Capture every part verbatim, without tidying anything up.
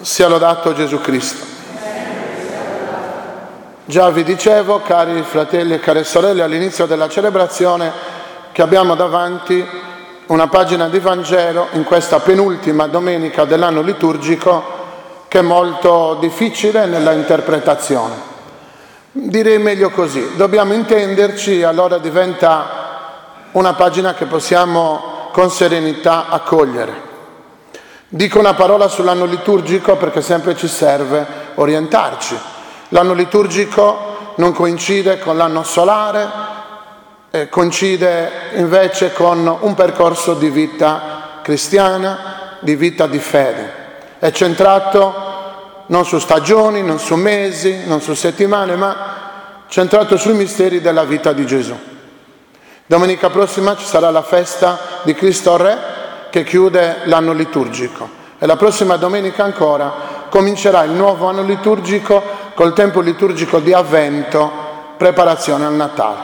Sia lodato Gesù Cristo. Già vi dicevo, cari fratelli e care sorelle, all'inizio della celebrazione, che abbiamo davanti una pagina di Vangelo in questa penultima domenica dell'anno liturgico che è molto difficile nella interpretazione. Direi meglio così, dobbiamo intenderci, allora diventa una pagina che possiamo con serenità accogliere. Dico una parola sull'anno liturgico perché sempre ci serve orientarci. L'anno liturgico non coincide con l'anno solare, eh, coincide invece con un percorso di vita cristiana, di vita di fede. È centrato non su stagioni, non su mesi, non su settimane, ma centrato sui misteri della vita di Gesù. Domenica prossima ci sarà la festa di Cristo Re, che chiude l'anno liturgico, e la prossima domenica ancora comincerà il nuovo anno liturgico col tempo liturgico di Avvento, preparazione al Natale.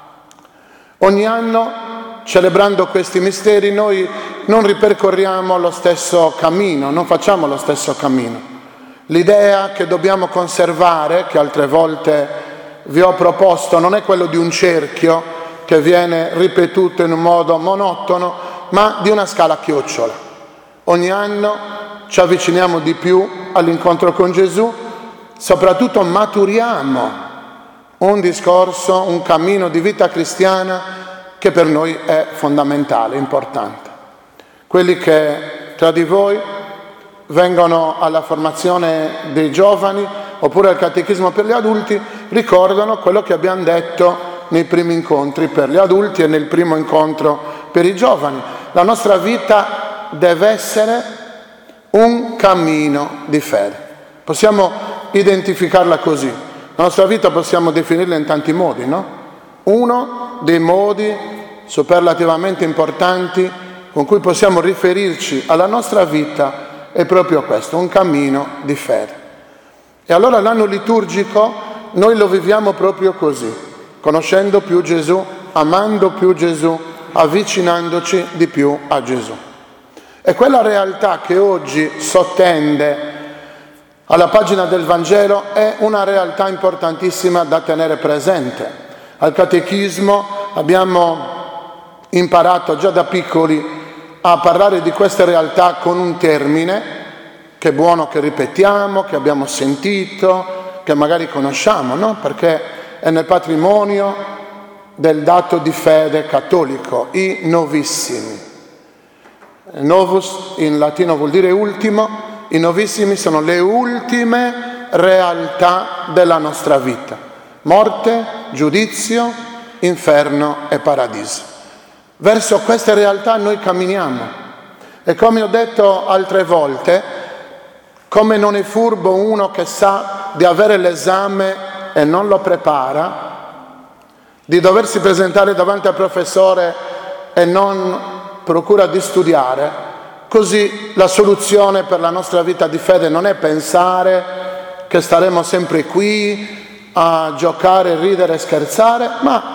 Ogni anno, celebrando questi misteri, noi non ripercorriamo lo stesso cammino, non facciamo lo stesso cammino. L'idea che dobbiamo conservare, che altre volte vi ho proposto, non è quello di un cerchio che viene ripetuto in un modo monotono, ma di una scala a chiocciola. Ogni anno ci avviciniamo di più all'incontro con Gesù, soprattutto maturiamo un discorso, un cammino di vita cristiana che per noi è fondamentale, importante. Quelli che tra di voi vengono alla formazione dei giovani oppure al catechismo per gli adulti ricordano quello che abbiamo detto nei primi incontri per gli adulti e nel primo incontro per i giovani. La nostra vita deve essere un cammino di fede. Possiamo identificarla così. La nostra vita possiamo definirla in tanti modi, no? Uno dei modi superlativamente importanti con cui possiamo riferirci alla nostra vita è proprio questo, un cammino di fede. E allora l'anno liturgico noi lo viviamo proprio così, conoscendo più Gesù, amando più Gesù, avvicinandoci di più a Gesù. E quella realtà che oggi sottende alla pagina del Vangelo è una realtà importantissima da tenere presente. Al catechismo abbiamo imparato già da piccoli a parlare di queste realtà con un termine che è buono che ripetiamo, che abbiamo sentito, che magari conosciamo, no? Perché è nel patrimonio del dato di fede cattolico, i novissimi. Novus in latino vuol dire ultimo, i novissimi sono le ultime realtà della nostra vita: morte, giudizio, inferno e paradiso. Verso queste realtà noi camminiamo e, come ho detto altre volte, come non è furbo uno che sa di avere l'esame e non lo prepara, di doversi presentare davanti al professore e non procura di studiare, così la soluzione per la nostra vita di fede non è pensare che staremo sempre qui a giocare, ridere e scherzare, ma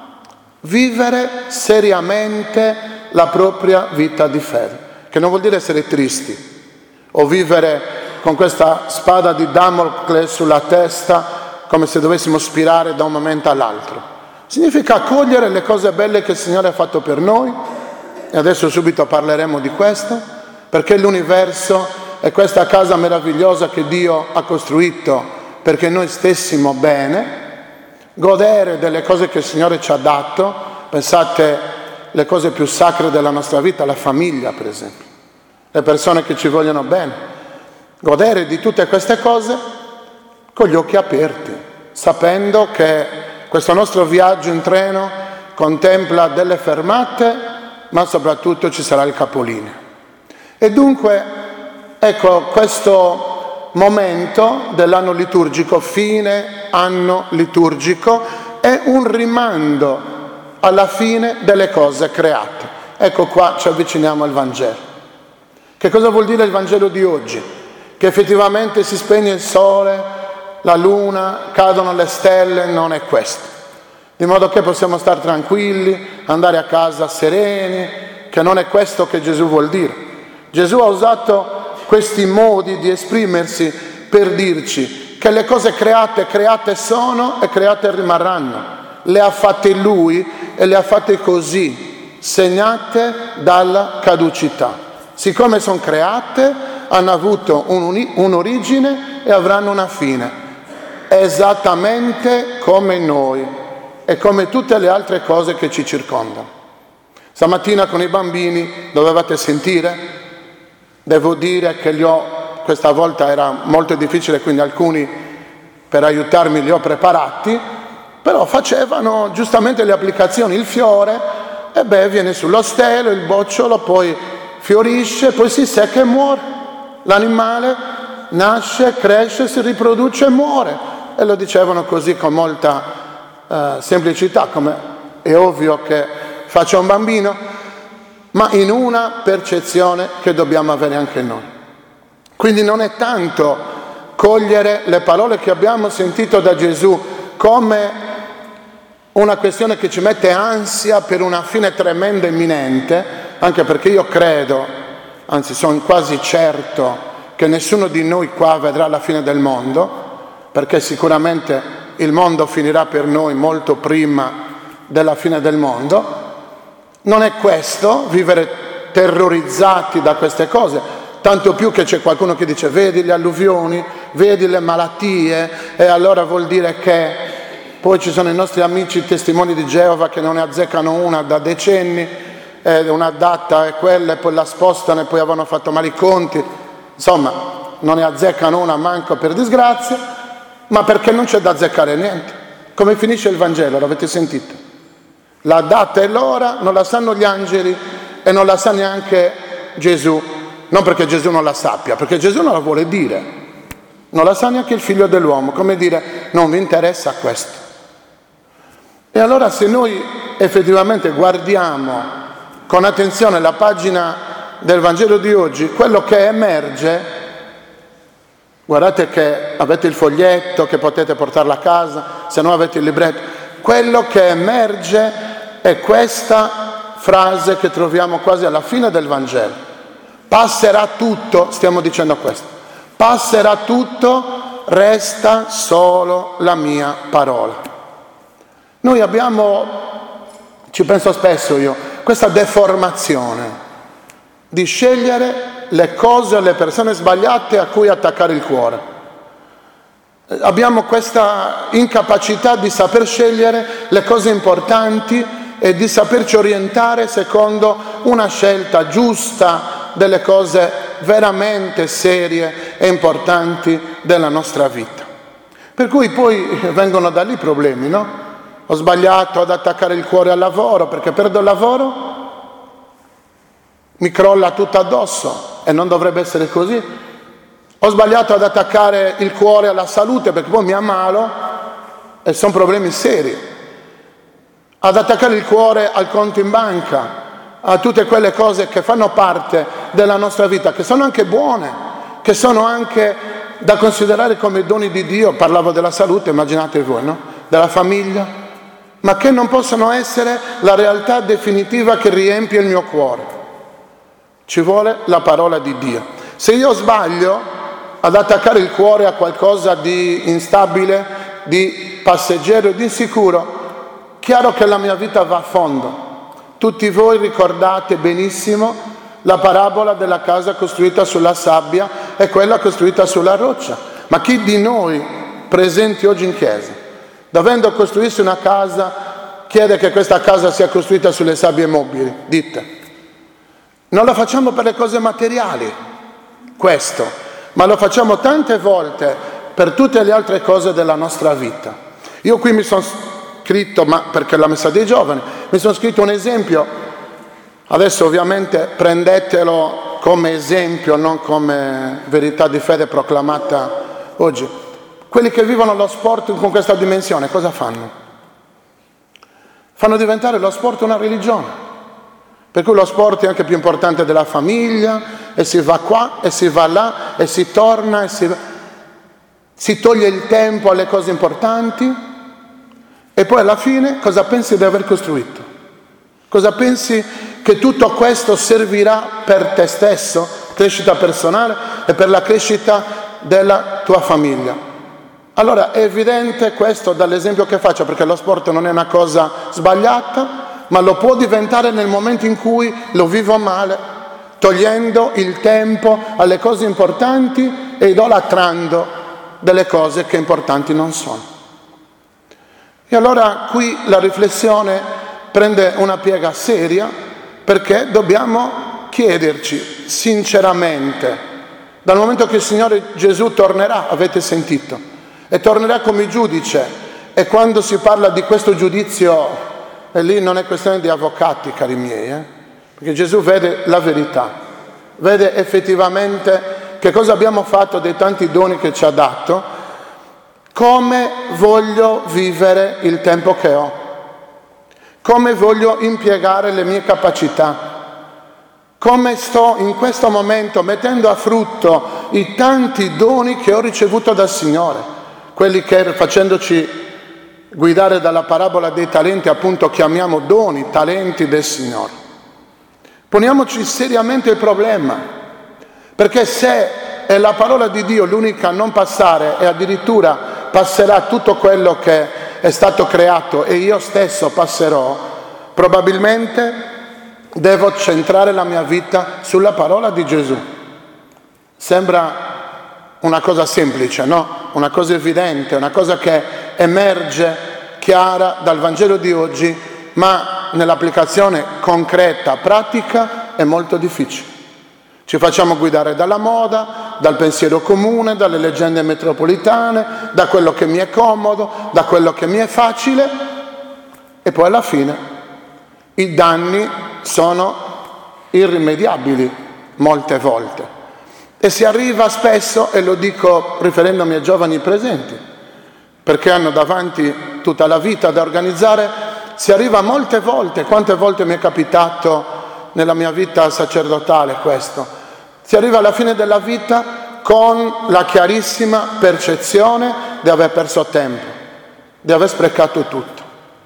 vivere seriamente la propria vita di fede, che non vuol dire essere tristi o vivere con questa spada di Damocle sulla testa come se dovessimo spirare da un momento all'altro. Significa accogliere le cose belle che il Signore ha fatto per noi, e adesso subito parleremo di questo, perché l'universo è questa casa meravigliosa che Dio ha costruito perché noi stessimo bene, godere delle cose che il Signore ci ha dato. Pensate, le cose più sacre della nostra vita, la famiglia per esempio, le persone che ci vogliono bene, godere di tutte queste cose con gli occhi aperti, sapendo che questo nostro viaggio in treno contempla delle fermate, ma soprattutto ci sarà il capolinea. E dunque, ecco, questo momento dell'anno liturgico, fine anno liturgico, è un rimando alla fine delle cose create. Ecco qua ci avviciniamo al Vangelo. Che cosa vuol dire il Vangelo di oggi? Che effettivamente si spegne il sole, la luna, cadono le stelle, non è questo. Di modo che possiamo stare tranquilli, andare a casa sereni, che non è questo che Gesù vuol dire. Gesù ha usato questi modi di esprimersi per dirci che le cose create, create sono e create rimarranno. Le ha fatte Lui e le ha fatte così, segnate dalla caducità. Siccome sono create, hanno avuto un'origine e avranno una fine, esattamente come noi e come tutte le altre cose che ci circondano. Stamattina con i bambini dovevate sentire, devo dire che li ho, questa volta era molto difficile, quindi alcuni per aiutarmi li ho preparati, però facevano giustamente le applicazioni, il fiore, e beh, viene sullo stelo, il bocciolo, poi fiorisce, poi si secca e muore. L'animale nasce, cresce, si riproduce e muore. E lo dicevano così con molta eh, semplicità, come è ovvio che faccia un bambino, ma in una percezione che dobbiamo avere anche noi. Quindi non è tanto cogliere le parole che abbiamo sentito da Gesù come una questione che ci mette ansia per una fine tremenda imminente, anche perché io credo, anzi sono quasi certo, che nessuno di noi qua vedrà la fine del mondo, perché sicuramente il mondo finirà per noi molto prima della fine del mondo. Non è questo, vivere terrorizzati da queste cose, tanto più che c'è qualcuno che dice vedi le alluvioni, vedi le malattie, e allora vuol dire che poi ci sono i nostri amici testimoni di Geova che non ne azzeccano una da decenni, eh, una data è quella e poi la spostano e poi avevano fatto male i conti, insomma non ne azzeccano una manco per disgrazia, ma perché non c'è da azzeccare niente. Come finisce il Vangelo, l'avete sentito? La data e l'ora non la sanno gli angeli e non la sa neanche Gesù, non perché Gesù non la sappia, perché Gesù non la vuole dire, non la sa neanche il figlio dell'uomo, come dire non vi interessa questo. E allora se noi effettivamente guardiamo con attenzione la pagina del Vangelo di oggi, quello che emerge, guardate che avete il foglietto che potete portarlo a casa, se no avete il libretto, quello che emerge è questa frase che troviamo quasi alla fine del Vangelo. Passerà tutto, stiamo dicendo questo, passerà tutto, resta solo la mia parola. Noi abbiamo, ci penso spesso io, questa deformazione di scegliere le cose o le persone sbagliate a cui attaccare il cuore. Abbiamo questa incapacità di saper scegliere le cose importanti e di saperci orientare secondo una scelta giusta delle cose veramente serie e importanti della nostra vita. Per cui poi vengono da lì problemi, no? Ho sbagliato ad attaccare il cuore al lavoro, perché perdo il lavoro, mi crolla tutto addosso e non dovrebbe essere così. Ho sbagliato ad attaccare il cuore alla salute, perché poi mi ammalo e sono problemi seri. Ad attaccare il cuore al conto in banca, a tutte quelle cose che fanno parte della nostra vita, che sono anche buone, che sono anche da considerare come doni di Dio. Parlavo della salute, immaginate voi, no? Della famiglia, ma che non possono essere la realtà definitiva che riempie il mio cuore. Ci vuole la parola di Dio. Se io sbaglio ad attaccare il cuore a qualcosa di instabile, di passeggero e di insicuro, chiaro che la mia vita va a fondo. Tutti voi ricordate benissimo la parabola della casa costruita sulla sabbia e quella costruita sulla roccia. Ma chi di noi presenti oggi in chiesa, dovendo costruirsi una casa, chiede che questa casa sia costruita sulle sabbie mobili? Dite. Non lo facciamo per le cose materiali, questo, ma lo facciamo tante volte per tutte le altre cose della nostra vita. Io qui mi sono scritto, ma perché l'ha messa dei giovani, mi sono scritto un esempio, adesso ovviamente prendetelo come esempio, non come verità di fede proclamata oggi. Quelli che vivono lo sport con questa dimensione, cosa fanno? Fanno diventare lo sport una religione. Per cui lo sport è anche più importante della famiglia, e si va qua, e si va là, e si torna, e si, si toglie il tempo alle cose importanti, e poi alla fine cosa pensi di aver costruito? Cosa pensi che tutto questo servirà per te stesso? crescita personale e per la crescita della tua famiglia. Allora è evidente questo dall'esempio che faccio, perché lo sport non è una cosa sbagliata, ma lo può diventare nel momento in cui lo vivo male, togliendo il tempo alle cose importanti e idolatrando delle cose che importanti non sono. E allora qui la riflessione prende una piega seria, perché dobbiamo chiederci sinceramente, dal momento che il Signore Gesù tornerà, avete sentito, e tornerà come giudice, e quando si parla di questo giudizio, e lì non è questione di avvocati, cari miei, eh? Perché Gesù vede la verità, vede effettivamente che cosa abbiamo fatto dei tanti doni che ci ha dato, come voglio vivere il tempo che ho, come voglio impiegare le mie capacità, come sto in questo momento mettendo a frutto i tanti doni che ho ricevuto dal Signore, quelli che facendoci guidare dalla parabola dei talenti appunto chiamiamo doni, talenti del Signore. Poniamoci seriamente il problema, perché se è la parola di Dio l'unica a non passare e addirittura passerà tutto quello che è stato creato e io stesso passerò, probabilmente devo centrare la mia vita sulla parola di Gesù. Sembra una cosa semplice, no? Una cosa evidente, una cosa che emerge chiara dal Vangelo di oggi, ma nell'applicazione concreta, pratica, è molto difficile. Ci facciamo guidare dalla moda, dal pensiero comune, dalle leggende metropolitane, da quello che mi è comodo, da quello che mi è facile, e poi alla fine i danni sono irrimediabili molte volte. E si arriva spesso, e lo dico riferendomi ai giovani presenti, perché hanno davanti tutta la vita da organizzare, si arriva molte volte, quante volte mi è capitato nella mia vita sacerdotale questo, si arriva alla fine della vita con la chiarissima percezione di aver perso tempo, di aver sprecato tutto.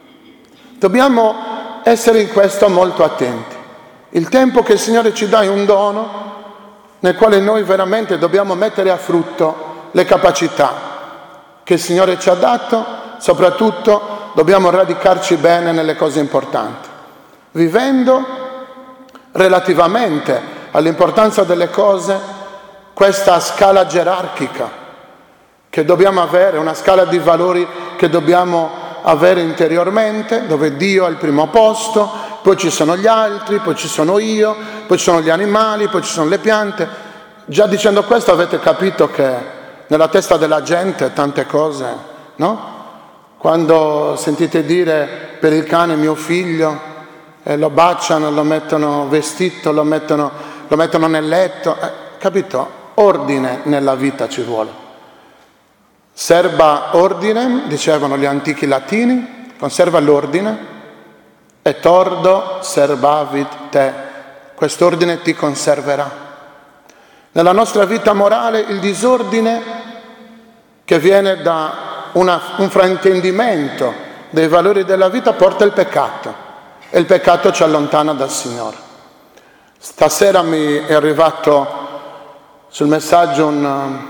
Dobbiamo essere in questo molto attenti. Il tempo che il Signore ci dà è un dono nel quale noi veramente dobbiamo mettere a frutto le capacità che il Signore ci ha dato, soprattutto dobbiamo radicarci bene nelle cose importanti, vivendo relativamente all'importanza delle cose questa scala gerarchica che dobbiamo avere, una scala di valori che dobbiamo avere interiormente, dove Dio è al primo posto, poi ci sono gli altri, poi ci sono io, poi ci sono gli animali, poi ci sono le piante. Già dicendo questo avete capito che nella testa della gente tante cose, no? Quando sentite dire per il cane mio figlio, eh, lo baciano, lo mettono vestito, lo mettono, lo mettono nel letto, eh, capito? Ordine nella vita ci vuole. Serba ordine, dicevano gli antichi latini, conserva l'ordine, e tordo serbavit te, quest'ordine ti conserverà. Nella nostra vita morale il disordine che viene da una, un fraintendimento dei valori della vita porta il peccato, e il peccato ci allontana dal Signore. Stasera mi è arrivato sul messaggio un,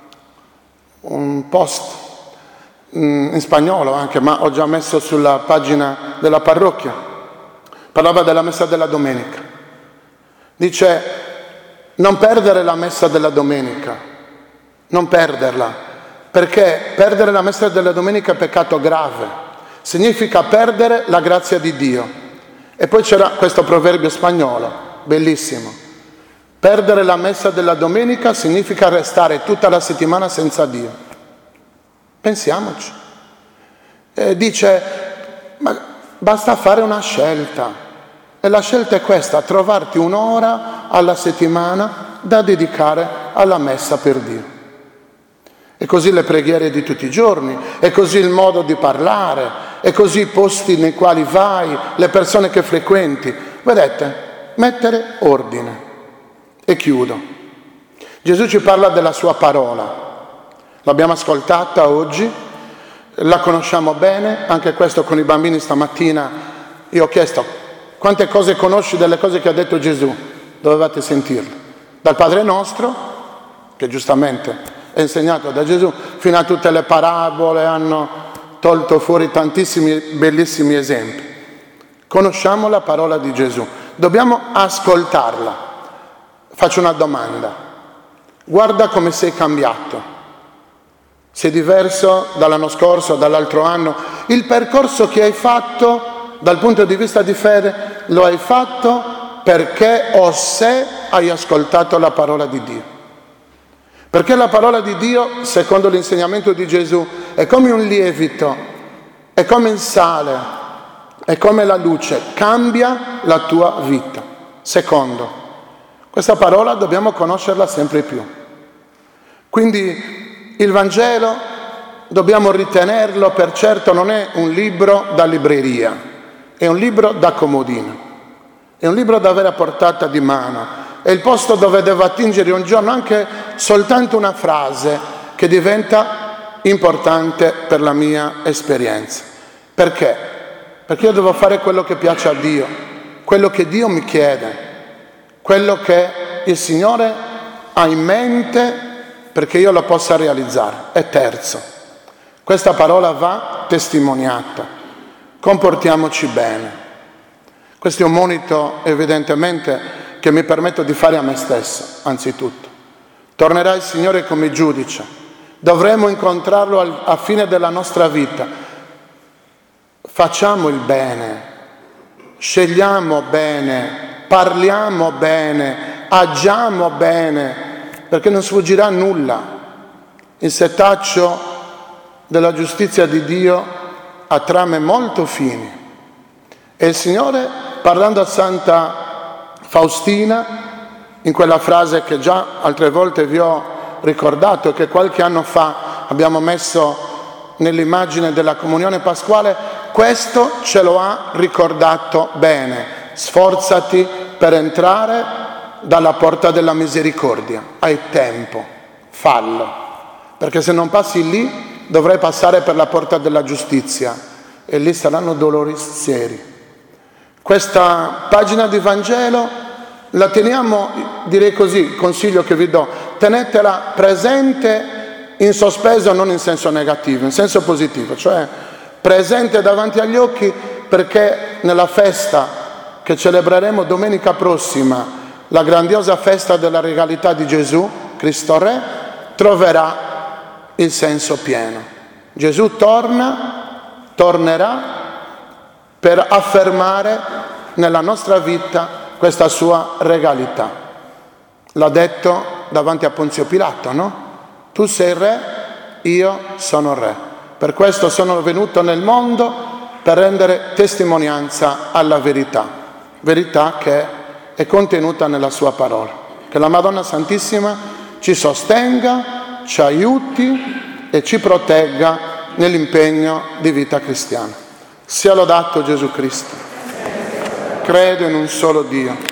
un post in spagnolo anche, ma ho già messo sulla pagina della parrocchia. Parlava della messa della domenica. Dice: non perdere la messa della domenica, non perderla, perché perdere la messa della domenica è peccato grave, significa perdere la grazia di Dio. E poi c'era questo proverbio spagnolo, bellissimo: perdere la messa della domenica significa restare tutta la settimana senza Dio. Pensiamoci. E dice, ma basta fare una scelta, e la scelta è questa: trovarti un'ora alla settimana da dedicare alla messa per Dio. E così le preghiere di tutti i giorni, e così il modo di parlare, e così i posti nei quali vai, le persone che frequenti. Vedete, mettere ordine. E chiudo. Gesù ci parla della sua parola. L'abbiamo ascoltata oggi, la conosciamo bene, anche questo con i bambini stamattina. Io ho chiesto: quante cose conosci delle cose che ha detto Gesù? Dovevate sentirle. dal Padre nostro, che giustamente è insegnato da Gesù, fino a tutte le parabole, hanno tolto fuori tantissimi bellissimi esempi. Conosciamo la parola di Gesù, dobbiamo ascoltarla. Faccio una domanda: guarda come sei cambiato. Sei diverso dall'anno scorso, dall'altro anno. Il percorso che hai fatto dal punto di vista di fede lo hai fatto perché o se hai ascoltato la parola di Dio. Perché la parola di Dio, secondo l'insegnamento di Gesù, è come un lievito, è come il sale, è come la luce, cambia la tua vita. Secondo, questa parola dobbiamo conoscerla sempre più. Quindi il Vangelo dobbiamo ritenerlo, per certo non è un libro da libreria, è un libro da comodino, è un libro da avere a portata di mano, è il posto dove devo attingere un giorno anche soltanto una frase che diventa importante per la mia esperienza. Perché? Perché io devo fare quello che piace a Dio, quello che Dio mi chiede, quello che il Signore ha in mente perché io lo possa realizzare. E terzo, questa parola va testimoniata. Comportiamoci bene. Questo è un monito evidentemente che mi permetto di fare a me stesso, anzitutto. Tornerà il Signore come giudice. Dovremo incontrarlo al, a fine della nostra vita. Facciamo il bene, scegliamo bene, parliamo bene, agiamo bene, perché non sfuggirà nulla. Il setaccio della giustizia di Dio ha trame molto fini. E il Signore, parlando a Santa Faustina, in quella frase che già altre volte vi ho ricordato, che qualche anno fa abbiamo messo nell'immagine della comunione pasquale, questo ce lo ha ricordato bene: sforzati per entrare dalla porta della misericordia. Hai tempo, fallo, perché se non passi lì dovrai passare per la porta della giustizia e lì saranno dolori seri. Questa pagina di Vangelo la teniamo, direi così, il consiglio che vi do, tenetela presente in sospeso, non in senso negativo, in senso positivo, cioè presente davanti agli occhi, perché nella festa che celebreremo domenica prossima, la grandiosa festa della regalità di Gesù, Cristo Re, troverà il senso pieno. Gesù torna, tornerà per affermare nella nostra vita questa sua regalità. L'ha detto davanti a Ponzio Pilato, no? Tu sei re, io sono re. Per questo sono venuto nel mondo, per rendere testimonianza alla verità. Verità che è contenuta nella sua parola. Che la Madonna Santissima ci sostenga, ci aiuti e ci protegga nell'impegno di vita cristiana. Sia lodato Gesù Cristo. Credo in un solo Dio,